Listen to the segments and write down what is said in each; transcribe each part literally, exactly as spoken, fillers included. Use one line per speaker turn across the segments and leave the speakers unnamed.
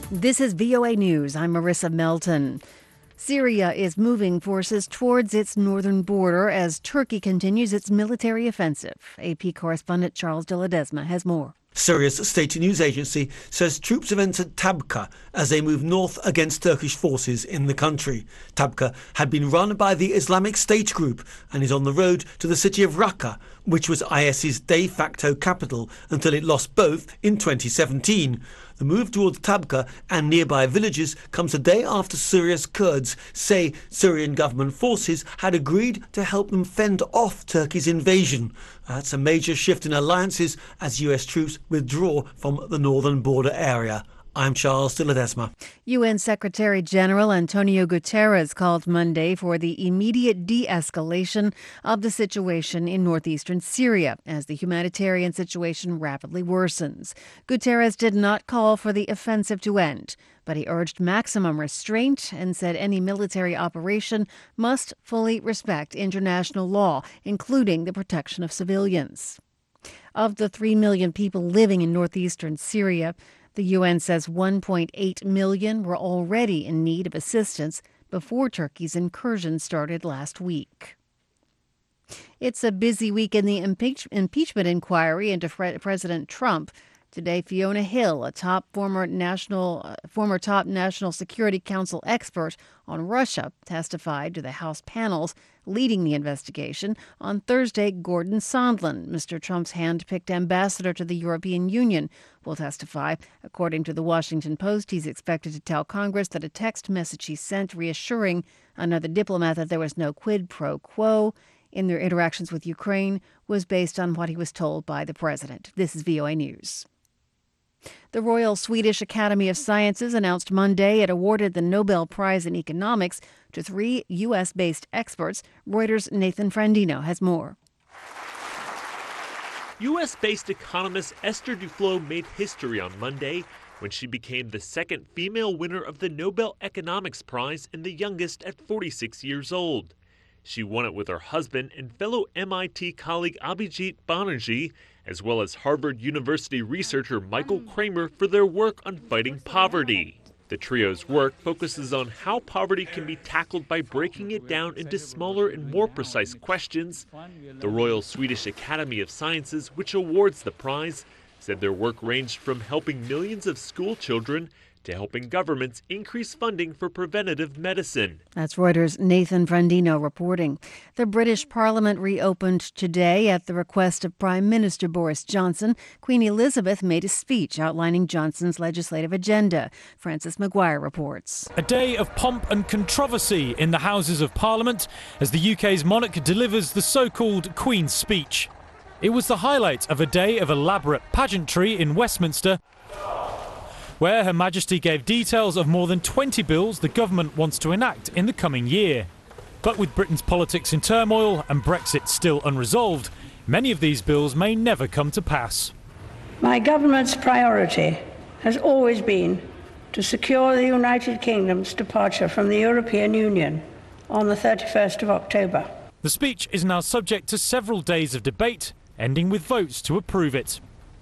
This is V O A News. I'm Marissa Melton. Syria is moving forces towards its northern border as Turkey continues its military offensive. A P correspondent Charles de Ledesma has more.
Syria's state news agency says troops have entered Tabqa as they move north against Turkish forces in the country. Tabqa had been run by the Islamic State group and is on the road to the city of Raqqa, which was IS's de facto capital until it lost both in twenty seventeen. The move towards Tabqa and nearby villages comes a day after Syria's Kurds say Syrian government forces had agreed to help them fend off Turkey's invasion. That's a major shift in alliances as U S troops withdraw from the northern border area. I'm Charles de Ledesma.
U N Secretary General Antonio Guterres called Monday for the immediate de-escalation of the situation in northeastern Syria as the humanitarian situation rapidly worsens. Guterres did not call for the offensive to end, but he urged maximum restraint and said any military operation must fully respect international law, including the protection of civilians. Of the three million people living in northeastern Syria, the U N says one point eight million were already in need of assistance before Turkey's incursion started last week. It's a busy week in the impeach- impeachment inquiry into Fre- President Trump. Today, Fiona Hill, a top former national, uh, former top National Security Council expert on Russia, testified to the House panels leading the investigation. On Thursday, Gordon Sondland, Mister Trump's hand-picked ambassador to the European Union, will testify. According to the Washington Post, he's expected to tell Congress that a text message he sent reassuring another diplomat that there was no quid pro quo in their interactions with Ukraine was based on what he was told by the president. This is V O A News. The Royal Swedish Academy of Sciences announced Monday it awarded the Nobel Prize in Economics to three U S-based experts. Reuters' Nathan Frandino has more.
U S-based economist Esther Duflo made history on Monday when she became the second female winner of the Nobel Economics Prize and the youngest at forty-six years old. She won it with her husband and fellow M I T colleague Abhijit Banerjee, as well as Harvard University researcher Michael Kramer for their work on fighting poverty. The trio's work focuses on how poverty can be tackled by breaking it down into smaller and more precise questions. The Royal Swedish Academy of Sciences, which awards the prize, said their work ranged from helping millions of school children to helping governments increase funding for preventative medicine.
That's Reuters' Nathan Frandino reporting. The British Parliament reopened today at the request of Prime Minister Boris Johnson. Queen Elizabeth made a speech outlining Johnson's legislative agenda. Francis Maguire reports.
A day of pomp and controversy in the Houses of Parliament as the U K's monarch delivers the so-called Queen's Speech. It was the highlight of a day of elaborate pageantry in Westminster, where Her Majesty gave details of more than twenty bills the government wants to enact in the coming year. But with Britain's politics in turmoil and Brexit still unresolved, many of these bills may never come to pass.
My government's priority has always been to secure the United Kingdom's departure from the European Union on the thirty-first of October.
The speech is now subject to several days of debate, ending with votes to approve it.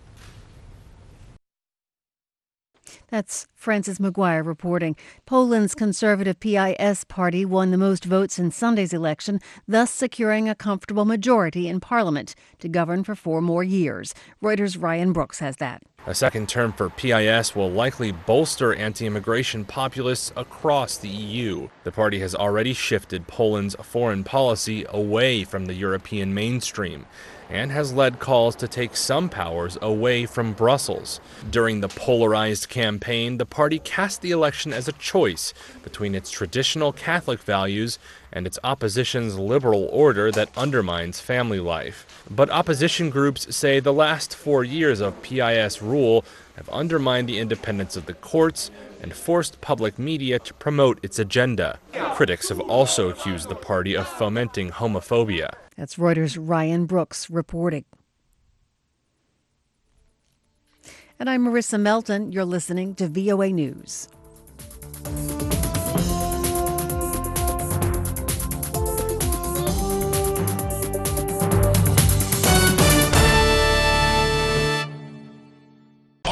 That's Francis Maguire reporting. Poland's conservative P I S party won the most votes in Sunday's election, thus securing a comfortable majority in parliament to govern for four more years. Reuters' Ryan Brooks has that.
A second term for P I S will likely bolster anti-immigration populists across the E U. The party has already shifted Poland's foreign policy away from the European mainstream and has led calls to take some powers away from Brussels. During the polarized campaign, the party cast the election as a choice between its traditional Catholic values and its opposition's liberal order that undermines family life. But opposition groups say the last four years of P I S rule have undermined the independence of the courts and forced public media to promote its agenda. Critics have also accused the party of fomenting homophobia.
That's Reuters' Ryan Brooks reporting. And I'm Marissa Melton. You're listening to V O A News.